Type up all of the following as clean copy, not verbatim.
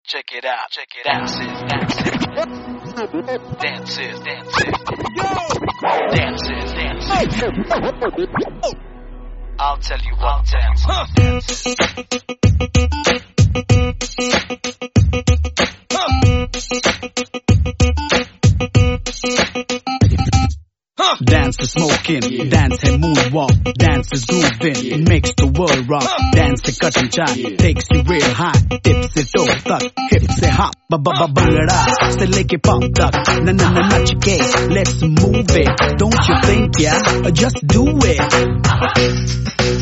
Check it out, dances, I'll tell you what dance. Dance is smoking, dance है moonwalk, dance is grooving, makes the world rock. Dance से cutting chart, takes you real high, tips से toe तक, hip से hop, Bhangra से लेके pop तक, नच के, let's move it. Don't you think, yeah, just do it.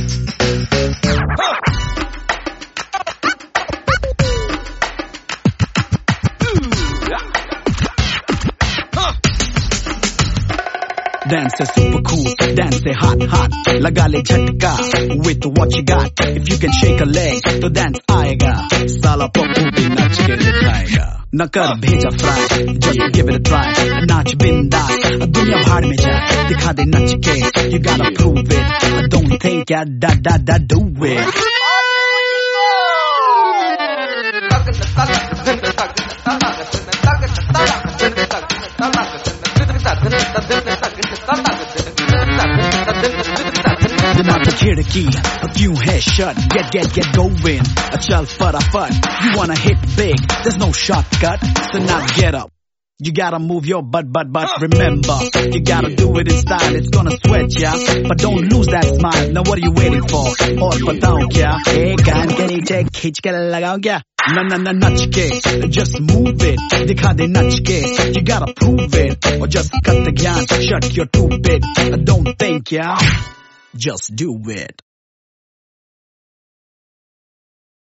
Dance is super cool, dance is hot, लगा ले झटका with what you got. If you can shake a leg, तो dance आएगा. साला पप्पू भी नाच के दिखाएगा. न कर भेजा fly, just give it a try. नाच बिंदास, दुनिया भाड़ में जाए. दिखा दे नच के, you gotta prove it. Don't think ya da do it. दिमाग खिड़की क्यों है shut? Get going. चल फटाफट. You wanna hit big? There's no shortcut. So now get up. You gotta move your butt. Remember, you gotta do it in style. It's gonna sweat ya, but don't lose that smile. Now what are you waiting for? और बताऊं क्या? कान के नीचे खींच के लगाऊं क्या? नच के, just move it. दिखा दे नच के, you gotta prove it. Or just cut the ज्ञान, shut your two bit. Don't think, yeah, just do it.